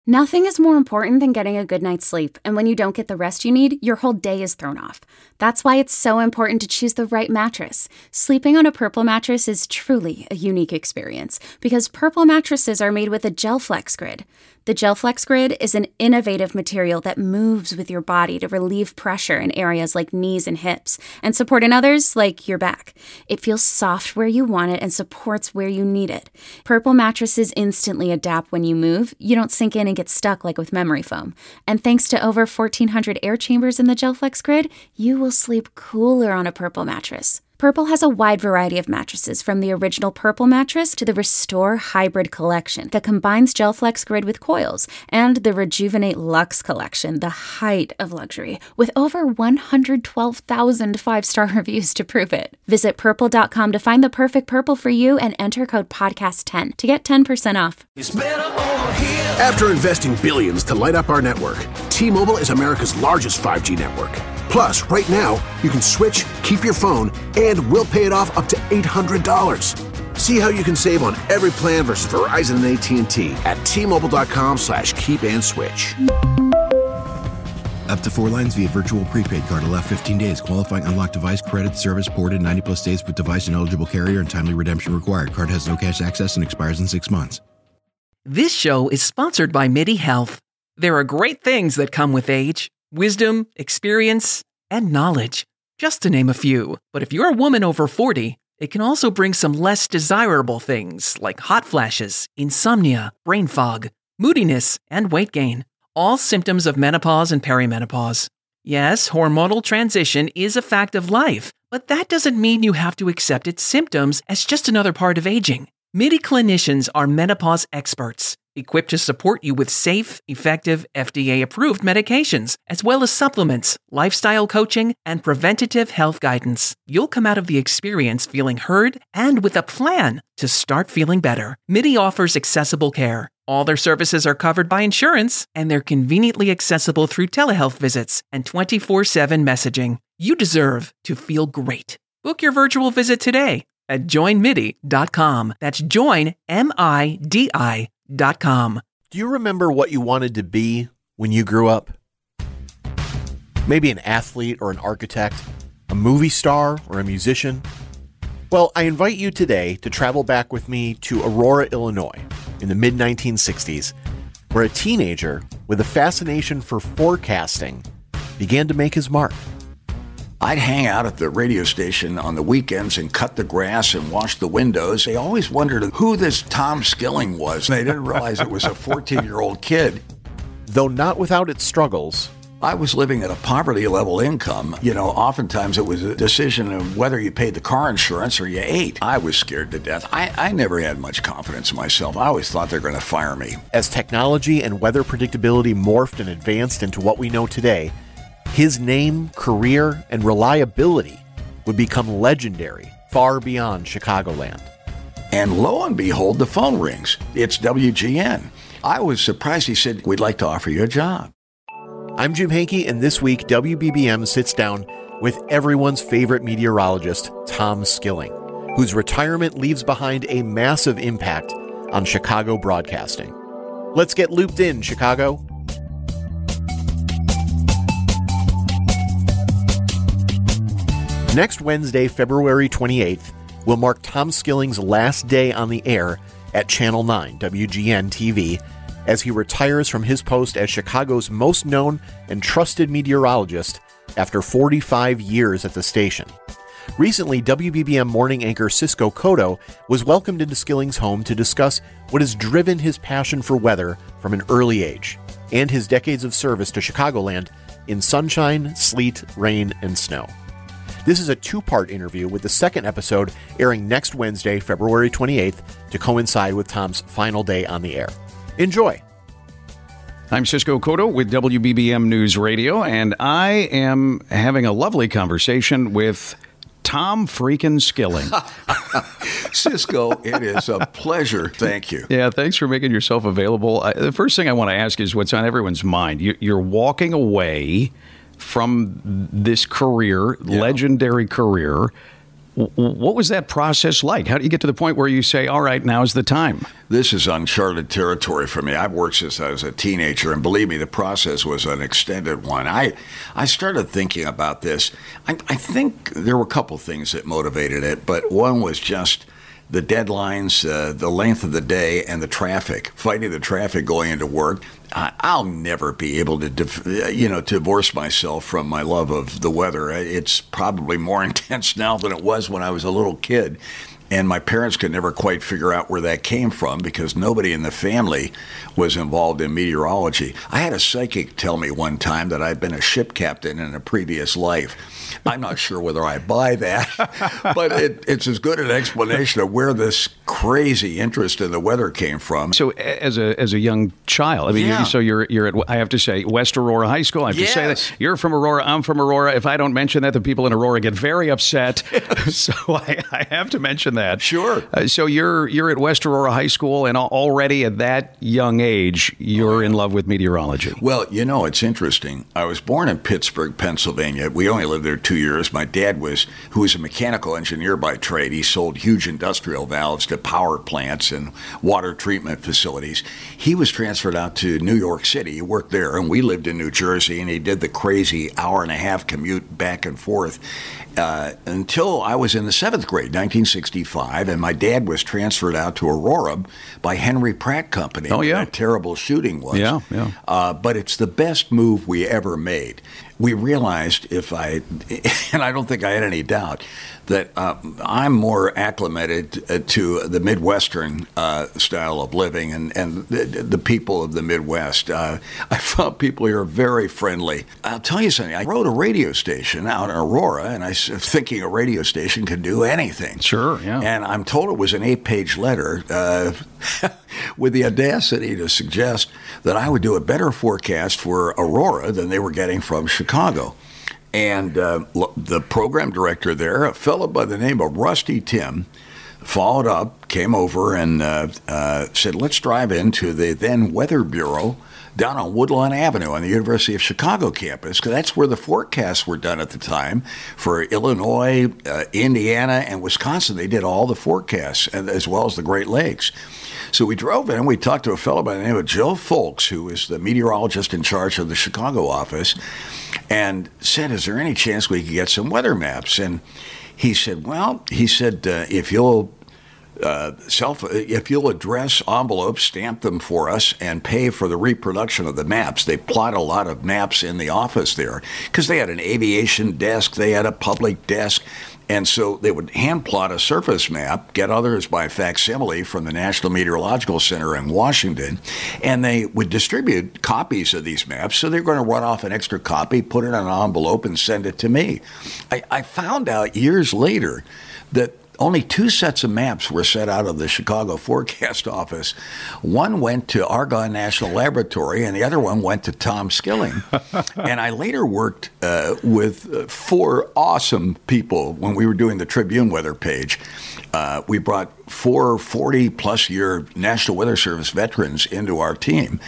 Nothing is more important than getting a good night's sleep, and when you don't get the rest you need, your whole day is thrown off. That's why it's so important to choose the right mattress. Sleeping on a Purple mattress is truly a unique experience, because Purple mattresses are made with a GelFlex Grid. The GelFlex Grid is an innovative material that moves with your body to relieve pressure in areas like knees and hips, and support in others like your back. It feels soft where you want it and supports where you need it. Purple mattresses instantly adapt when you move. You don't sink in and get stuck like with memory foam. And thanks to over 1,400 air chambers in the GelFlex Grid, you will sleep cooler on a Purple mattress. Purple has a wide variety of mattresses, from the original Purple mattress to the Restore Hybrid collection that combines GelFlex Grid with coils, and the Rejuvenate Luxe collection, the height of luxury, with over 112,000 five-star reviews to prove it. Visit purple.com to find the perfect Purple for you and enter code podcast10 to get 10% off. After investing billions to light up our network, T-Mobile is America's largest 5G network. Plus, right now, you can switch, keep your phone, and we'll pay it off up to $800. See how you can save on every plan versus Verizon and AT&T at T-Mobile.com/keep and switch. Up to 4 lines via virtual prepaid card. Allow 15 days. Qualifying unlocked device credit service ported 90-plus days with device and eligible carrier and timely redemption required. Card has no cash access and expires in 6 months. This show is sponsored by MIDI Health. There are great things that come with age. Wisdom, experience, and knowledge, just to name a few. But if you're a woman over 40, it can also bring some less desirable things like hot flashes, insomnia, brain fog, moodiness, and weight gain. All symptoms of menopause and perimenopause. Yes, hormonal transition is a fact of life, but that doesn't mean you have to accept its symptoms as just another part of aging. MIDI clinicians are menopause experts, equipped to support you with safe, effective, FDA-approved medications, as well as supplements, lifestyle coaching, and preventative health guidance. You'll come out of the experience feeling heard and with a plan to start feeling better. MIDI offers accessible care. All their services are covered by insurance, and they're conveniently accessible through telehealth visits and 24/7 messaging. You deserve to feel great. Book your virtual visit today at joinmidi.com. That's joinmidi.com. Do you remember what you wanted to be when you grew up? Maybe an athlete or an architect, a movie star or a musician? Well, I invite you today to travel back with me to Aurora, Illinois in the mid-1960s, where a teenager with a fascination for forecasting began to make his mark. I'd hang out at the radio station on the weekends and cut the grass and wash the windows. They always wondered who this Tom Skilling was. They didn't realize it was a 14-year-old kid. Though not without its struggles, I was living at a poverty-level income. Oftentimes it was a decision of whether you paid the car insurance or you ate. I was scared to death. I never had much confidence in myself. I always thought they were going to fire me. As technology and weather predictability morphed and advanced into what we know today, his name, career, and reliability would become legendary far beyond Chicagoland. And lo and behold, the phone rings. It's WGN. I was surprised. He said, "We'd like to offer you a job." I'm Jim Hankey, and this week WBBM sits down with everyone's favorite meteorologist, Tom Skilling, whose retirement leaves behind a massive impact on Chicago broadcasting. Let's get looped in, Chicago. Next Wednesday, February 28th, will mark Tom Skilling's last day on the air at Channel 9, WGN TV, as he retires from his post as Chicago's most known and trusted meteorologist after 45 years at the station. Recently, WBBM morning anchor Cisco Cotto was welcomed into Skilling's home to discuss what has driven his passion for weather from an early age and his decades of service to Chicagoland in sunshine, sleet, rain, and snow. This is a two-part interview with the second episode airing next Wednesday, February 28th, to coincide with Tom's final day on the air. Enjoy. I'm Cisco Cotto with WBBM News Radio, and I am having a lovely conversation with Tom freaking Skilling. Cisco, it is a pleasure. Thank you. Yeah, thanks for making yourself available. The first thing I want to ask is what's on everyone's mind. You're walking away from this career, legendary career. What was that process like? How do you get to the point where you say, all right, now's the time? This is uncharted territory for me. I've worked since I was a teenager, and believe me, the process was an extended one. I started thinking about this. I think there were a couple things that motivated it, but one was just the deadlines, the length of the day, and the traffic, fighting the traffic going into work. I'll never be able to, divorce myself from my love of the weather. It's probably more intense now than it was when I was a little kid. And my parents could never quite figure out where that came from because nobody in the family was involved in meteorology. I had a psychic tell me one time that I'd been a ship captain in a previous life. I'm not sure whether I buy that, but it's as good an explanation of where this crazy interest in the weather came from. So as a young child, I mean, Yeah. you're at, I have to say, West Aurora High School. I have to say that. You're from Aurora. I'm from Aurora. If I don't mention that, the people in Aurora get very upset. So I have to mention that. Sure. So you're at West Aurora High School, and already at that young age, you're in love with meteorology. Well, it's interesting. I was born in Pittsburgh, Pennsylvania. We only lived there 2 years. My dad who was a mechanical engineer by trade. He sold huge industrial valves to power plants and water treatment facilities. He was transferred out to New York City. He worked there, and we lived in New Jersey, and he did the crazy hour-and-a-half commute back and forth until I was in the 7th grade, 1965, and my dad was transferred out to Aurora by Henry Pratt Company. Oh, yeah. Where that terrible shooting was. Yeah. But it's the best move we ever made. We realized and I don't think I had any doubt, that I'm more acclimated to the Midwestern style of living and the people of the Midwest. I found people here very friendly. I'll tell you something. I wrote a radio station out in Aurora, and I was thinking a radio station could do anything. Sure, yeah. And I'm told it was an 8-page letter with the audacity to suggest that I would do a better forecast for Aurora than they were getting from Chicago. And the program director there, a fellow by the name of Rusty Tim, followed up, came over and said, let's drive into the then Weather Bureau down on Woodlawn Avenue on the University of Chicago campus, because that's where the forecasts were done at the time for Illinois, Indiana, and Wisconsin. They did all the forecasts, as well as the Great Lakes. So we drove in and we talked to a fellow by the name of Joe Folks, who is the meteorologist in charge of the Chicago office, and said, is there any chance we could get some weather maps? And he said, if you'll address envelopes, stamp them for us, and pay for the reproduction of the maps. They plot a lot of maps in the office there because they had an aviation desk, they had a public desk. And so they would hand plot a surface map, get others by facsimile from the National Meteorological Center in Washington, and they would distribute copies of these maps. So they're going to run off an extra copy, put it in an envelope, and send it to me. I found out years later that only 2 sets of maps were sent out of the Chicago Forecast Office. One went to Argonne National Laboratory, and the other one went to Tom Skilling. And I later worked with 4 awesome people when we were doing the Tribune weather page. We brought 4 40-plus year National Weather Service veterans into our team,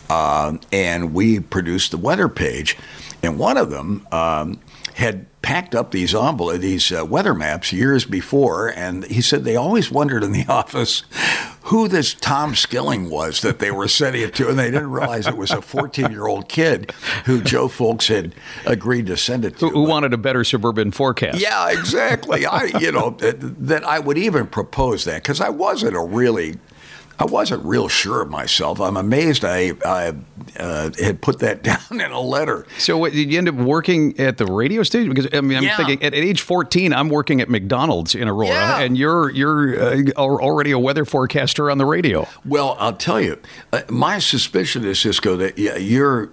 and we produced the weather page. And one of them had packed up these weather maps years before, and he said they always wondered in the office who this Tom Skilling was that they were sending it to, and they didn't realize it was a 14-year-old kid who Joe Folks had agreed to send it to. Who wanted a better suburban forecast. Yeah, exactly. That I would even propose that, because I wasn't real sure of myself. I'm amazed I had put that down in a letter. So what, did you end up working at the radio station? Because I'm thinking at age 14, I'm working at McDonald's in Aurora, and you're already a weather forecaster on the radio. Well, I'll tell you, my suspicion is, Cisco, that your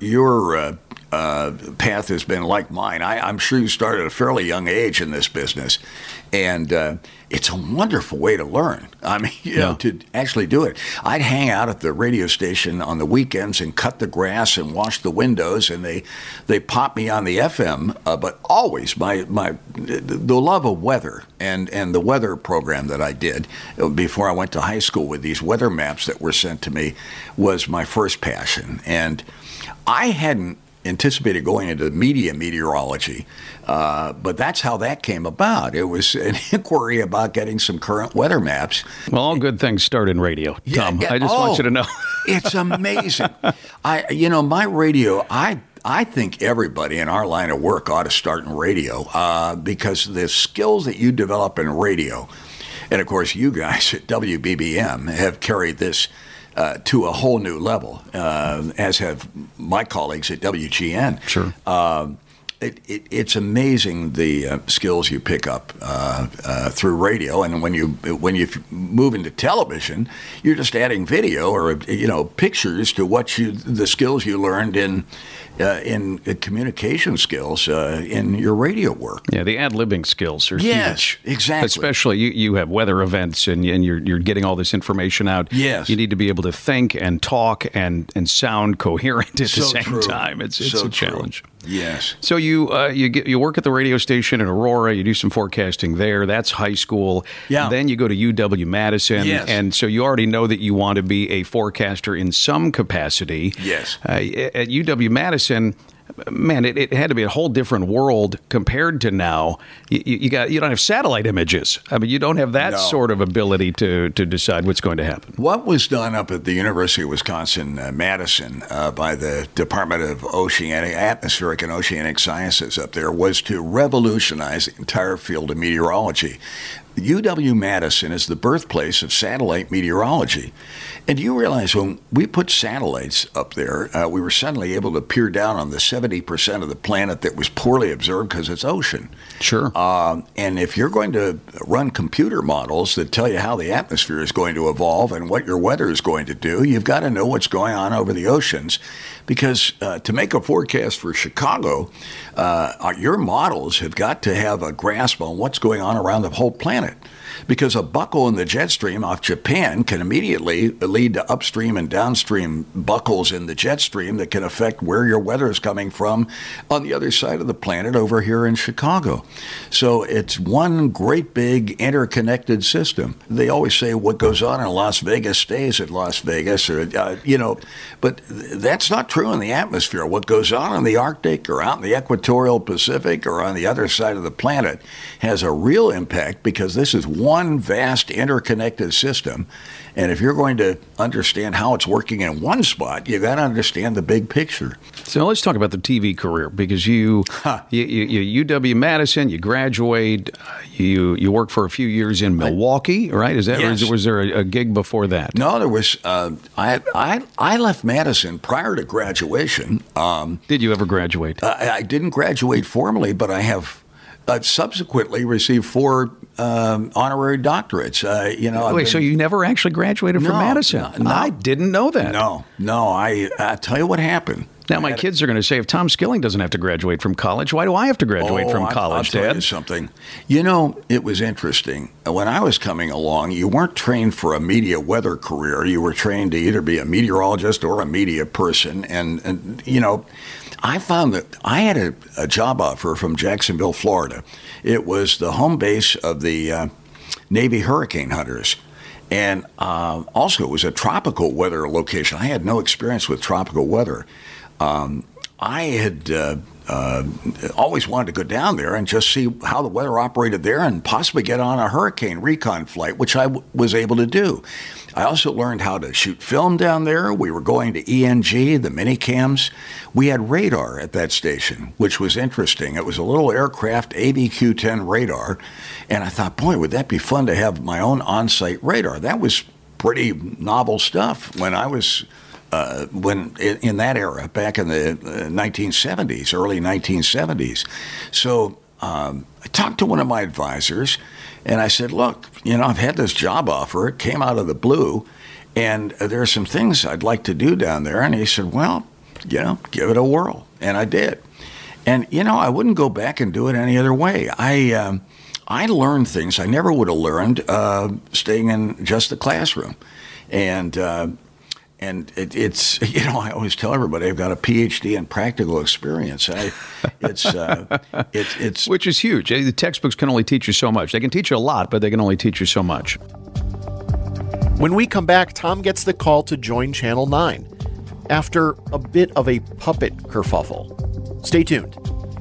path has been like mine. I'm sure you started at a fairly young age in this business, and it's a wonderful way to learn. I mean, to actually do it. I'd hang out at the radio station on the weekends and cut the grass and wash the windows, and they popped me on the FM. But always the love of weather and the weather program that I did before I went to high school with these weather maps that were sent to me was my first passion. And I hadn't anticipated going into media meteorology, but that's how that came about. It was an inquiry about getting some current weather maps. Well, all good things start in radio, Tom. I just want you to know. It's amazing. My radio, I think everybody in our line of work ought to start in radio because the skills that you develop in radio, and of course you guys at WBBM have carried this to a whole new level, as have my colleagues at WGN. Sure. It's amazing the skills you pick up through radio, and when you move into television, you're just adding video or pictures to the skills you learned in communication skills in your radio work. Yeah, the ad-libbing skills are huge. Exactly. Especially you have weather events and you're getting all this information out. Yes. You need to be able to think and talk and sound coherent at the same time. It's a challenge. Yes. So you work at the radio station in Aurora. You do some forecasting there. That's high school. Yeah. Then you go to UW-Madison. Yes. And so you already know that you want to be a forecaster in some capacity. Yes. At UW-Madison, man, it had to be a whole different world compared to now. You don't have satellite images. I mean, you don't have that sort of ability to decide what's going to happen. What was done up at the University of Wisconsin, Madison, by the Department of Atmospheric and Oceanic Sciences up there was to revolutionize the entire field of meteorology. UW-Madison is the birthplace of satellite meteorology. And you realize when we put satellites up there, we were suddenly able to peer down on the 70% of the planet that was poorly observed because it's ocean. Sure. And if you're going to run computer models that tell you how the atmosphere is going to evolve and what your weather is going to do, you've got to know what's going on over the oceans. Because to make a forecast for Chicago, your models have got to have a grasp on what's going on around the whole planet. Because a buckle in the jet stream off Japan can immediately lead to upstream and downstream buckles in the jet stream that can affect where your weather is coming from on the other side of the planet over here in Chicago. So it's one great big interconnected system. They always say what goes on in Las Vegas stays at Las Vegas, but that's not true in the atmosphere. What goes on in the Arctic or out in the equatorial Pacific or on the other side of the planet has a real impact because this is one vast interconnected system. And if you're going to understand how it's working in one spot, you got to understand the big picture. So let's talk about the TV career because you UW-Madison, you graduate, you work for a few years in Milwaukee, right? Is that Yes. or was there a gig before that? No, there was. I left Madison prior to graduation. Did you ever graduate? I didn't graduate formally, but I have subsequently received 4 honorary doctorates. So you never actually graduated from Madison? No. I didn't know that. No. I tell you what happened. Now my kids are going to say, if Tom Skilling doesn't have to graduate from college, why do I have to graduate from college, I'll Dad? tell you something. It was interesting. When I was coming along, you weren't trained for a media weather career. You were trained to either be a meteorologist or a media person. And I found that I had a job offer from Jacksonville, Florida. It was the home base of the Navy hurricane hunters. And also it was a tropical weather location. I had no experience with tropical weather. I had always wanted to go down there and just see how the weather operated there and possibly get on a hurricane recon flight, which I was able to do. I also learned how to shoot film down there. We were going to ENG, the minicams. We had radar at that station, which was interesting. It was a little aircraft ABQ-10 radar, and I thought, boy, would that be fun to have my own on-site radar. That was pretty novel stuff when I was in that era, back in the 1970s, early 1970s. So I talked to one of my advisors, and I said, look, I've had this job offer. It came out of the blue, and there are some things I'd like to do down there. And he said, well, give it a whirl. And I did. And, I wouldn't go back and do it any other way. I learned things I never would have learned staying in just the classroom. And it's I always tell everybody I've got a PhD in practical experience. It's which is huge. The textbooks can only teach you so much. They can teach you a lot, but they can only teach you so much. When we come back, Tom gets the call to join Channel 9. after a bit of a puppet kerfuffle. Stay tuned.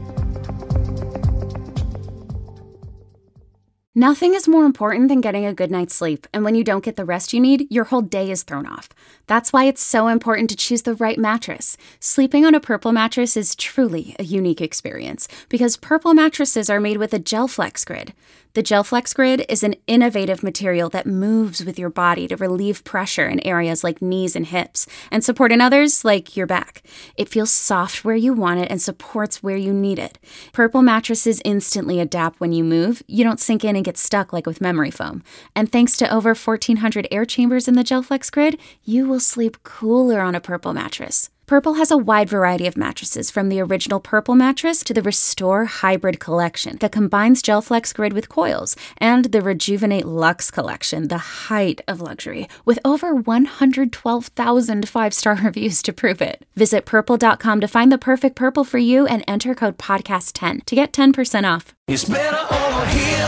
Nothing is more important than getting a good night's sleep, and when you don't get the rest you need, your whole day is thrown off. That's why it's so important to choose the right mattress. Sleeping on a Purple mattress is truly a unique experience because Purple mattresses are made with a GelFlex Grid. The GelFlex Grid is an innovative material that moves with your body to relieve pressure in areas like knees and hips and support in others like your back. It feels soft where you want it and supports where you need it. Purple mattresses instantly adapt when you move. You don't sink in and get stuck like with memory foam. And thanks to over 1,400 air chambers in the GelFlex Grid, you will sleep cooler on a Purple mattress. Purple has a wide variety of mattresses, from the original Purple mattress to the Restore Hybrid collection that combines GelFlex Grid with coils, and the Rejuvenate Luxe collection, the height of luxury, with over 112,000 five-star reviews to prove it. Visit purple.com to find the perfect Purple for you and enter code podcast10 to get 10% off. It's better over here.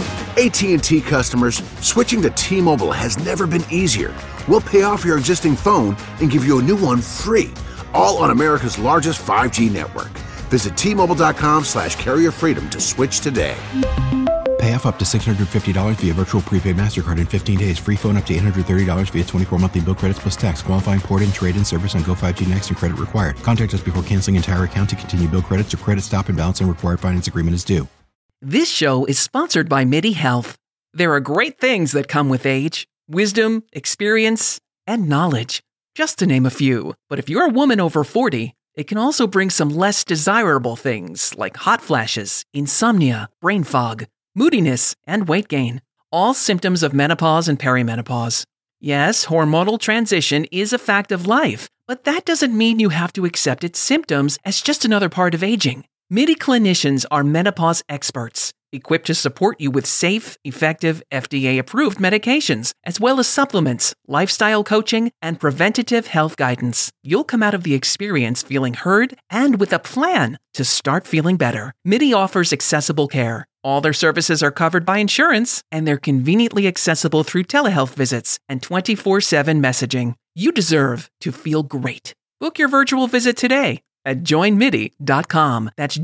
AT&T customers, switching to T-Mobile has never been easier. We'll pay off your existing phone and give you a new one free, all on America's largest 5G network. Visit T-Mobile.com/carrierfreedom to switch today. Pay off up to $650 via virtual prepaid MasterCard in 15 days. Free phone up to $830 via 24 monthly bill credits plus tax. Qualifying port-in, trade-in service on Go 5G Next and credit required. Contact us before canceling entire account to continue bill credits or credit stop and balance and required finance agreement is due. This show is sponsored by MIDI Health. There are great things that come with age: wisdom, experience, and knowledge, just to name a few. But if you're a woman over 40, it can also bring some less desirable things like hot flashes, insomnia, brain fog, moodiness, and weight gain, all symptoms of menopause and perimenopause. Yes, hormonal transition is a fact of life, but that doesn't mean you have to accept its symptoms as just another part of aging. MIDI clinicians are menopause experts, equipped to support you with safe, effective, FDA-approved medications, as well as supplements, lifestyle coaching, and preventative health guidance. You'll come out of the experience feeling heard and with a plan to start feeling better. MIDI offers accessible care. All their services are covered by insurance, and they're conveniently accessible through telehealth visits and 24/7 messaging. You deserve to feel great. Book your virtual visit today at joinmidi.com. That's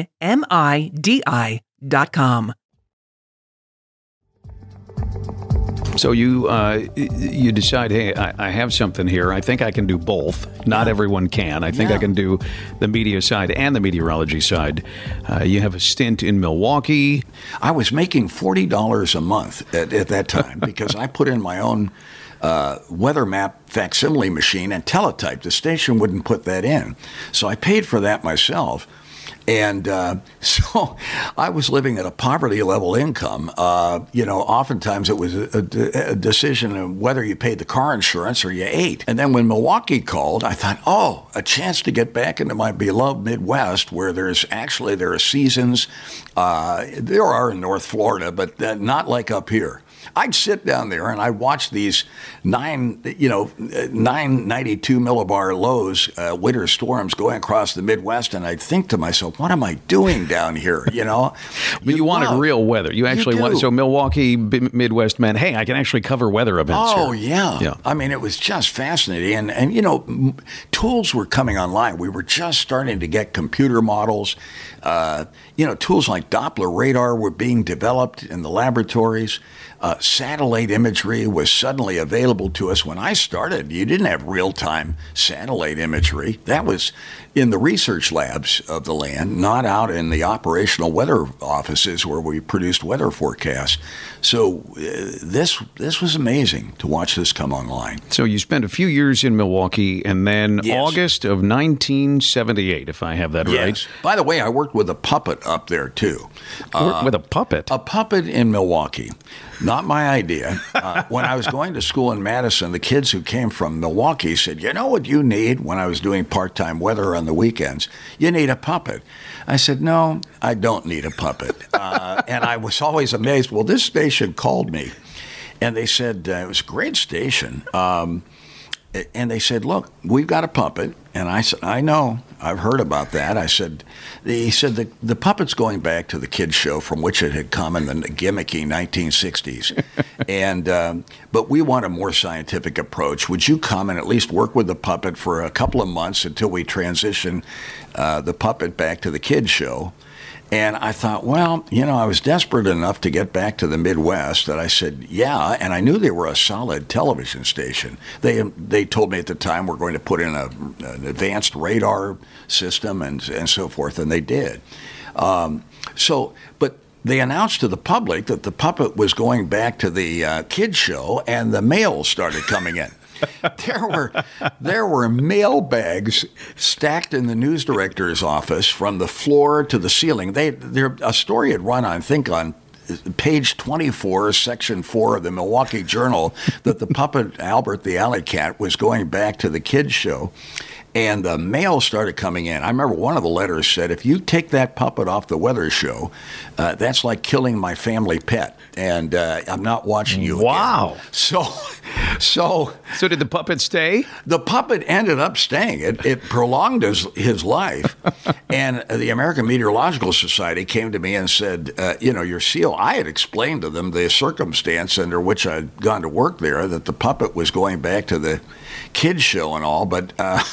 joinmidi.com. So you decide, hey, I have something here. I think I can do both. Not everyone can. I think I can do the media side and the meteorology side. You have a stint in Milwaukee. I was making $40 a month at that time because I put in my own weather map facsimile machine and teletype. The station wouldn't put that in. So I paid for that myself. And so I was living at a poverty level income. Oftentimes it was a decision of whether you paid the car insurance or you ate. And then when Milwaukee called, I thought, a chance to get back into my beloved Midwest where there are seasons. There are in North Florida, but not like up here. I'd sit down there and I'd watch these 992 millibar lows, winter storms going across the Midwest, and I'd think to myself, what am I doing down here? But you wanted real weather. You actually wanted, so Milwaukee, Midwest meant, hey, I can actually cover weather events here. Oh, yeah. I mean, it was just fascinating. And tools were coming online. We were just starting to get computer models. Tools like Doppler radar were being developed in the laboratories. Satellite imagery was suddenly available to us. When I started, you didn't have real-time satellite imagery. That was in the research labs of the land, not out in the operational weather offices where we produced weather forecasts. So this was amazing to watch this come online. So you spent a few years in Milwaukee, and then August of 1978, if I have that right. By the way, I worked with a puppet up there, too. With a puppet? A puppet in Milwaukee. Not my idea. When I was going to school in Madison, the kids who came from Milwaukee said, you know what you need when I was doing part-time weather on the weekends? You need a puppet. I said, no, I don't need a puppet. And I was always amazed. Well, this station called me, and they said, it was a great station. And they said, look, we've got a puppet. And I said, I know. I've heard about that. He said the puppet's going back to the kids show from which it had come in the gimmicky 1960s. But we want a more scientific approach. Would you come and at least work with the puppet for a couple of months until we transition the puppet back to the kids show? And I thought, well, I was desperate enough to get back to the Midwest that I said, yeah, and I knew they were a solid television station. They told me at the time we're going to put in an advanced radar system and so forth, and they did. But they announced to the public that the puppet was going back to the kids show, and the mail started coming in. There were mail bags stacked in the news director's office from the floor to the ceiling. A story had run, I think, on page 24, section 4 of the Milwaukee Journal, that the puppet Albert the Alley Cat was going back to the kids show. And the mail started coming in. I remember one of the letters said, if you take that puppet off the weather show, that's like killing my family pet. And I'm not watching you Wow. again. So did the puppet stay? The puppet ended up staying. It prolonged his life. And the American Meteorological Society came to me and said, your seal, I had explained to them the circumstance under which I'd gone to work there, that the puppet was going back to the kids show and all, but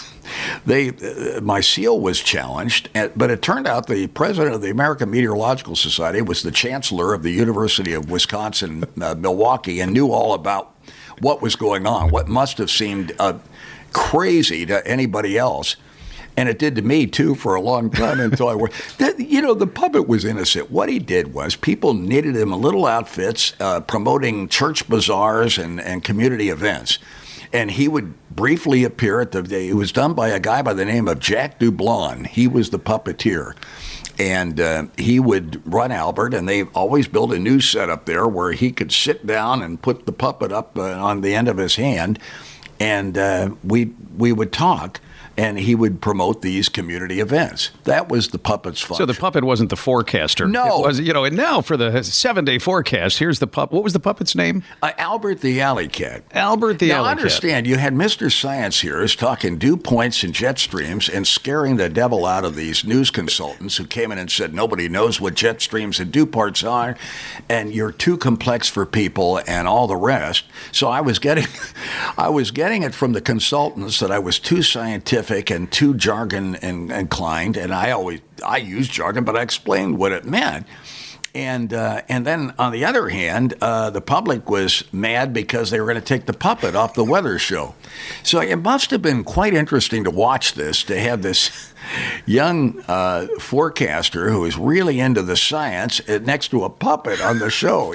my seal was challenged. But it turned out the president of the American Meteorological Society was the chancellor of the University of Wisconsin, Milwaukee, and knew all about what was going on, what must have seemed crazy to anybody else. And it did to me, too, for a long time until I worked. The puppet was innocent. What he did was people knitted him little outfits promoting church bazaars and community events. And he would briefly appear it was done by a guy by the name of Jack Dublon. He was the puppeteer. And he would run Albert, and they always built a new setup there where he could sit down and put the puppet up on the end of his hand, and we would talk. And he would promote these community events. That was the puppet's function. So the puppet wasn't the forecaster. No. It was, and now for the 7-day forecast, here's the puppet. What was the puppet's name? Albert the Alley Cat. Albert the Alley Cat. Now, understand, you had Mr. Science here is talking dew points and jet streams and scaring the devil out of these news consultants who came in and said, nobody knows what jet streams and dew parts are, and you're too complex for people and all the rest. So I was getting it from the consultants that I was too scientific and too jargon inclined, and I used jargon, but I explained what it meant. And then on the other hand, the public was mad because they were going to take the puppet off the weather show. So it must have been quite interesting to watch this, to have this young forecaster who is really into the science next to a puppet on the show,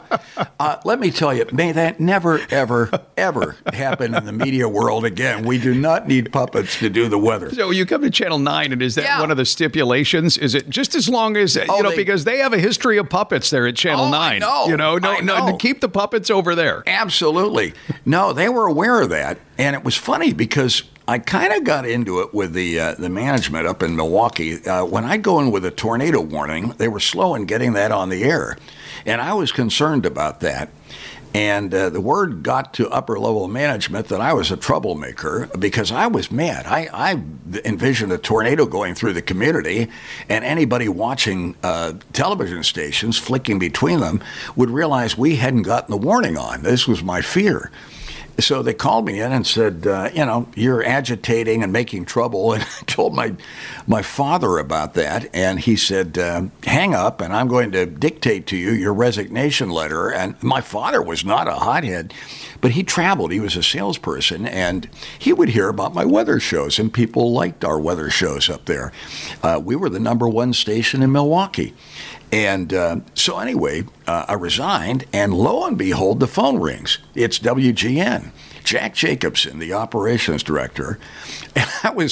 Let me tell you, may that never, ever, ever happen in the media world again. We do not need puppets to do the weather. So you come to Channel 9, and is that one of the stipulations? Is it just as long as, because they have a history of puppets there at Channel 9. I know. No, keep the puppets over there. Absolutely. No, they were aware of that. And it was funny because I kind of got into it with the management up in Milwaukee. When I'd go in with a tornado warning, they were slow in getting that on the air. And I was concerned about that. And the word got to upper-level management that I was a troublemaker because I was mad. I envisioned a tornado going through the community, and anybody watching television stations, flicking between them, would realize we hadn't gotten the warning on. This was my fear. So they called me in and said, you're agitating and making trouble. And I told my father about that. And he said, hang up, and I'm going to dictate to you your resignation letter. And my father was not a hothead, but he traveled. He was a salesperson, and he would hear about my weather shows, and people liked our weather shows up there. We were the #1 station in Milwaukee. And so anyway, I resigned, and lo and behold, the phone rings. It's WGN. Jack Jacobson, the operations director. And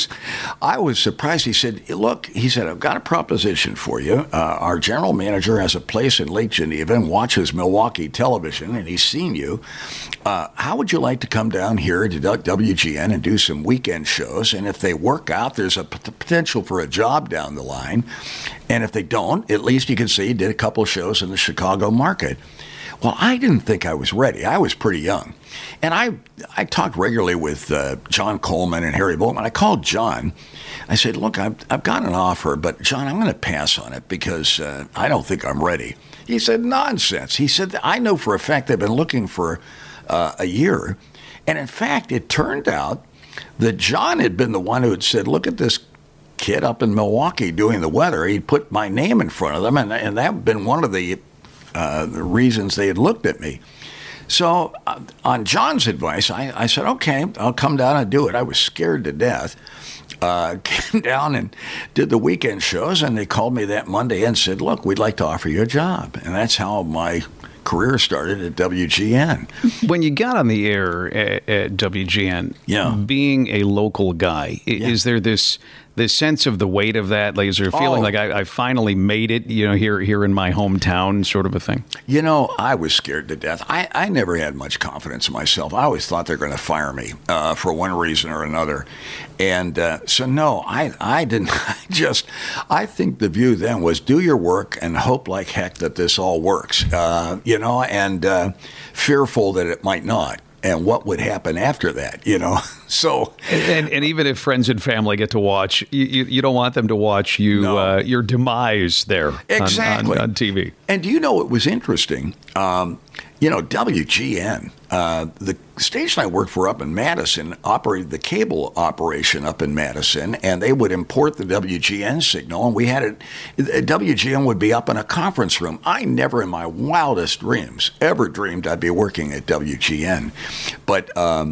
I was surprised. He said, look, I've got a proposition for you. Our general manager has a place in Lake Geneva and watches Milwaukee television, and he's seen you. How would you like to come down here to WGN and do some weekend shows? And if they work out, there's a potential for a job down the line. And if they don't, at least you can say you did a couple shows in the Chicago market. Well, I didn't think I was ready. I was pretty young. And I talked regularly with John Coleman and Harry Volkman. I called John. I said, look, I've got an offer, but John, I'm going to pass on it because I don't think I'm ready. He said, nonsense. He said, I know for a fact they've been looking for a year. And in fact, it turned out that John had been the one who had said, look at this kid up in Milwaukee doing the weather. He'd put my name in front of them, and that had been one of the reasons they had looked at me. So on John's advice, I said, okay, I'll come down and do it. I was scared to death. Came down and did the weekend shows, and they called me that Monday and said, look, we'd like to offer you a job. And that's how my career started at WGN. When you got on the air at WGN, being a local guy, is there this sense of the weight of that? Like, is there a feeling like I finally made it, here in my hometown, sort of a thing? I was scared to death. I never had much confidence in myself. I always thought they were going to fire me for one reason or another. And so, no, I didn't. I think the view then was do your work and hope like heck that this all works, and fearful that it might not. And what would happen after that, So, and even if friends and family get to watch, you don't want them to watch your demise there exactly on TV. And it was interesting. WGN, the station I worked for up in Madison, operated the cable operation up in Madison, and they would import the WGN signal, and we had it. WGN would be up in a conference room. I never in my wildest dreams ever dreamed I'd be working at WGN, but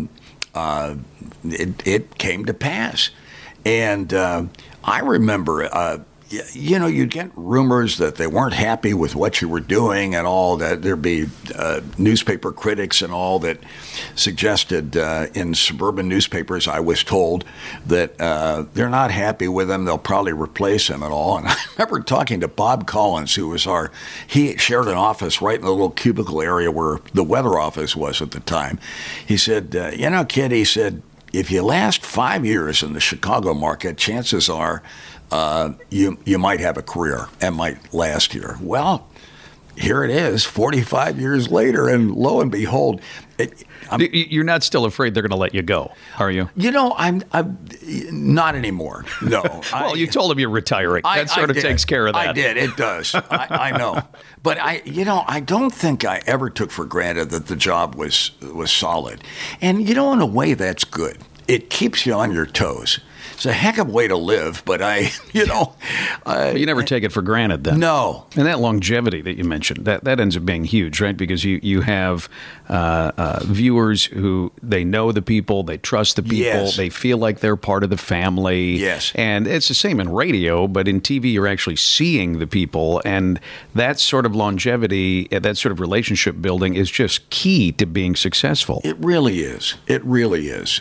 it came to pass. And I remember, you'd get rumors that they weren't happy with what you were doing and all that. There'd be newspaper critics and all that suggested in suburban newspapers, I was told, that they're not happy with him. They'll probably replace him and all. And I remember talking to Bob Collins, who was he shared an office right in the little cubicle area where the weather office was at the time. He said, kid, he said, if you last 5 years in the Chicago market, chances are you might have a career and might last here. Well, here it is, 45 years later, and lo and behold, you're not still afraid they're going to let you go, are you? I'm not anymore. No. Well, you told them you're retiring. That sort of takes care of that. I did. It does. I know. But I don't think I ever took for granted that the job was solid. And in a way, that's good. It keeps you on your toes. It's a heck of a way to live, but you never take it for granted then. No. And that longevity that you mentioned, that ends up being huge, right? Because you have viewers who, they know the people, they trust the people, yes. They feel like they're part of the family. Yes. And it's the same in radio, but in TV you're actually seeing the people, and that sort of longevity, that sort of relationship building is just key to being successful. It really is. It really is.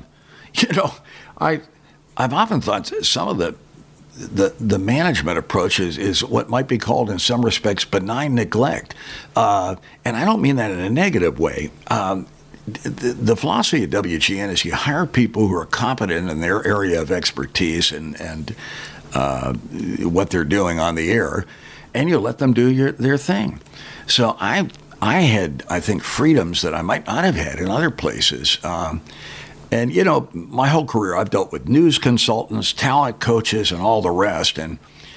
I've often thought some of the management approach is what might be called in some respects benign neglect. And I don't mean that in a negative way. The philosophy of WGN is you hire people who are competent in their area of expertise and what they're doing on the air, and you let them do their thing. So I had, I think, freedoms that I might not have had in other places. And, my whole career, I've dealt with news consultants, talent coaches, and all the rest. And,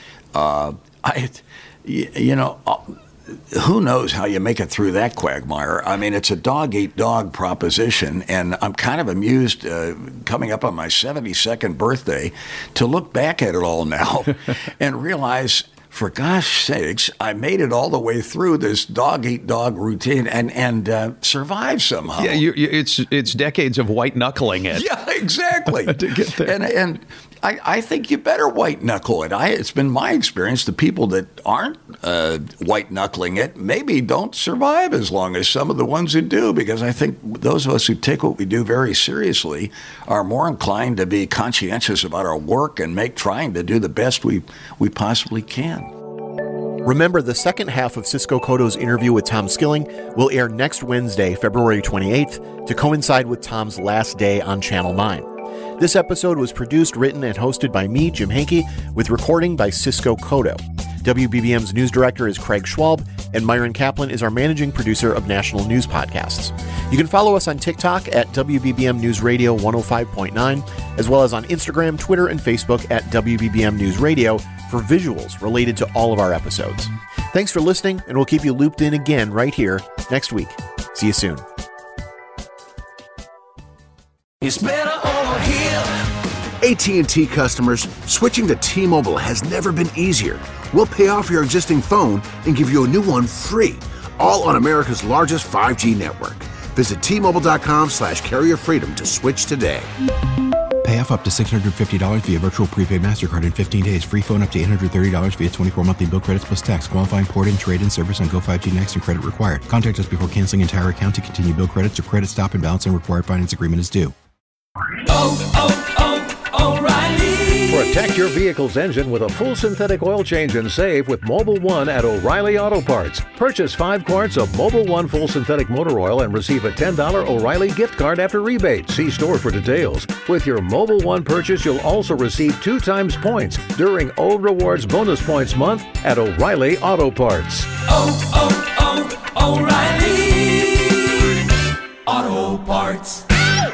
who knows how you make it through that quagmire? I mean, it's a dog-eat-dog proposition. And I'm kind of amused, coming up on my 72nd birthday, to look back at it all now and realize, for gosh sakes, I made it all the way through this dog-eat-dog routine and survived somehow. Yeah, it's decades of white-knuckling it. Yeah, exactly. To get there. And I think you better white-knuckle it. It's been my experience, the people that aren't white-knuckling it maybe don't survive as long as some of the ones who do, because I think those of us who take what we do very seriously are more inclined to be conscientious about our work and trying to do the best we possibly can. Remember, the second half of Cisco Cotto's interview with Tom Skilling will air next Wednesday, February 28th, to coincide with Tom's last day on Channel 9. This episode was produced, written, and hosted by me, Jim Henke, with recording by Cisco Cotto. WBBM's news director is Craig Schwalb, and Myron Kaplan is our managing producer of National News Podcasts. You can follow us on TikTok at WBBM News Radio 105.9, as well as on Instagram, Twitter, and Facebook at WBBM News Radio for visuals related to all of our episodes. Thanks for listening, and we'll keep you looped in again right here next week. See you soon. It's better over here. AT&T customers, switching to T-Mobile has never been easier. We'll pay off your existing phone and give you a new one free, all on America's largest 5G network. Visit T-Mobile.com/carrier freedom to switch today. Pay off up to $650 via virtual prepaid MasterCard in 15 days. Free phone up to $830 via 24 monthly bill credits plus tax. Qualifying port-in, trade-in service on Go5G Next and credit required. Contact us before canceling entire account to continue bill credits or credit stop and balance and required finance agreement is due. O'Reilly. Protect your vehicle's engine with a full synthetic oil change and save with Mobil 1 at O'Reilly Auto Parts. Purchase 5 quarts of Mobil 1 full synthetic motor oil and receive a $10 O'Reilly gift card after rebate. See store for details. With your Mobil 1 purchase, you'll also receive 2 times points during O Rewards Bonus Points Month at O'Reilly Auto Parts. O'Reilly Auto Parts.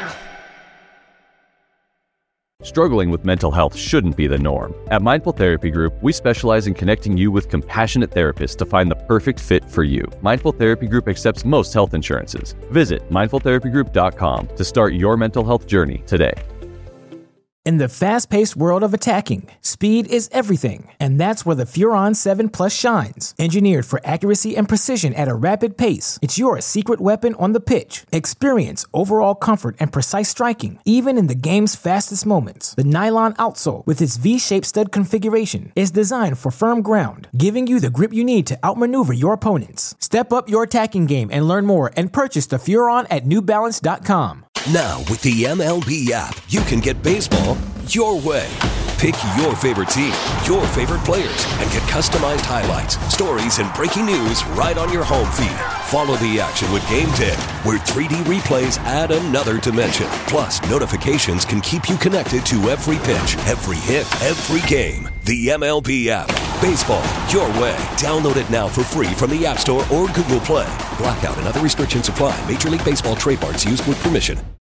Struggling with mental health shouldn't be the norm. At Mindful Therapy Group, we specialize in connecting you with compassionate therapists to find the perfect fit for you. Mindful Therapy Group accepts most health insurances. Visit mindfultherapygroup.com to start your mental health journey today. In the fast-paced world of attacking, speed is everything, and that's where the Furon 7 Plus shines. Engineered for accuracy and precision at a rapid pace, it's your secret weapon on the pitch. Experience overall comfort and precise striking, even in the game's fastest moments. The nylon outsole, with its V-shaped stud configuration, is designed for firm ground, giving you the grip you need to outmaneuver your opponents. Step up your attacking game and learn more and purchase the Furon at NewBalance.com. Now, with the MLB app, you can get baseball your way. Pick your favorite team, your favorite players, and get customized highlights, stories, and breaking news right on your home feed. Follow the action with Game Day, where 3D replays add another dimension. Plus, notifications can keep you connected to every pitch, every hit, every game. The MLB app. Baseball your way. Download it now for free from the App Store or Google Play. Blackout and other restrictions apply. Major League Baseball trademarks used with permission.